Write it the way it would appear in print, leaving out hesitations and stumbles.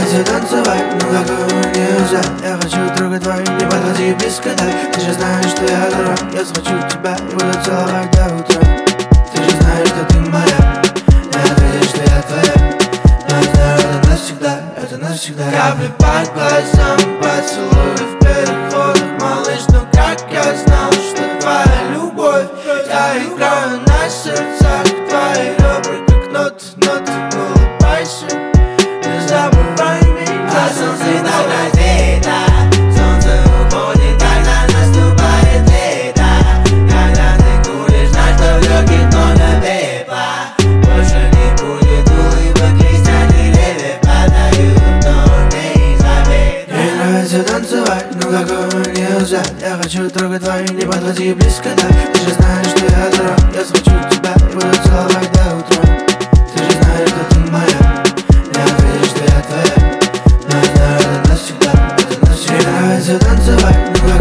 нравится танцевать, но какого нельзя. Я хочу трогать твою, не подходи близко, дай. Ты же знаешь, что я дурак. Я схвачу тебя и буду целовать до утра. Ты же знаешь, что ты моя. Я ответишь, что я твоя. Но я знаю, это навсегда, это навсегда. Капли по глазам, поцелуй в переходах, малыш. Ну как я знал, что твоя любовь. Я играю на сердцах, твои ребра как ноты, улыбайся. Не забывай меня. А солнце иногда светит, солнце уходит, когда наступает лето. Когда ты куришь, знай, что в легких много пепла. Больше не будет улыбок, листья деревьев падают, но не забыть. Мне нравится танцевать, но какого нельзя. Я хочу трогать твою, не подходи близко, да. Ты же знаешь, что я дурак. Я схвачу тебя и буду целовать до утра. Ты же знаешь, что ты моя. Я ответишь, что я твоя. Но я знаю, это навсегда, это навсегда. Мне нравится танцевать, но